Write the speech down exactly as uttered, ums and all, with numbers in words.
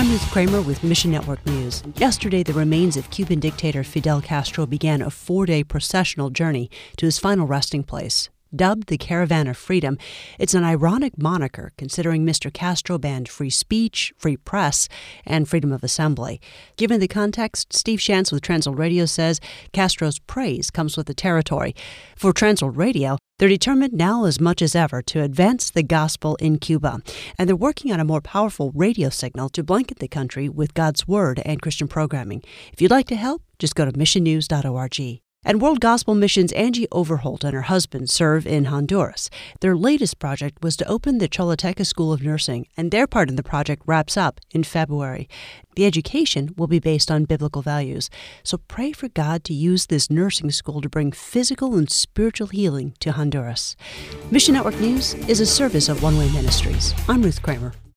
I'm Ruth Kramer with Mission Network News. Yesterday, the remains of Cuban dictator Fidel Castro began a four-day processional journey to his final resting place. Dubbed the Caravan of Freedom, it's an ironic moniker considering Mister Castro banned free speech, free press, and freedom of assembly. Given the context, Steve Shantz with Transworld Radio says Castro's praise comes with the territory. For Transworld Radio, they're determined now as much as ever to advance the gospel in Cuba, and they're working on a more powerful radio signal to blanket the country with God's Word and Christian programming. If you'd like to help, just go to mission news dot org. And World Gospel Mission's Angie Overholt and her husband serve in Honduras. Their latest project was to open the Choluteca School of Nursing, and their part in the project wraps up in February. The education will be based on biblical values, so pray for God to use this nursing school to bring physical and spiritual healing to Honduras. Mission Network News is a service of One Way Ministries. I'm Ruth Kramer.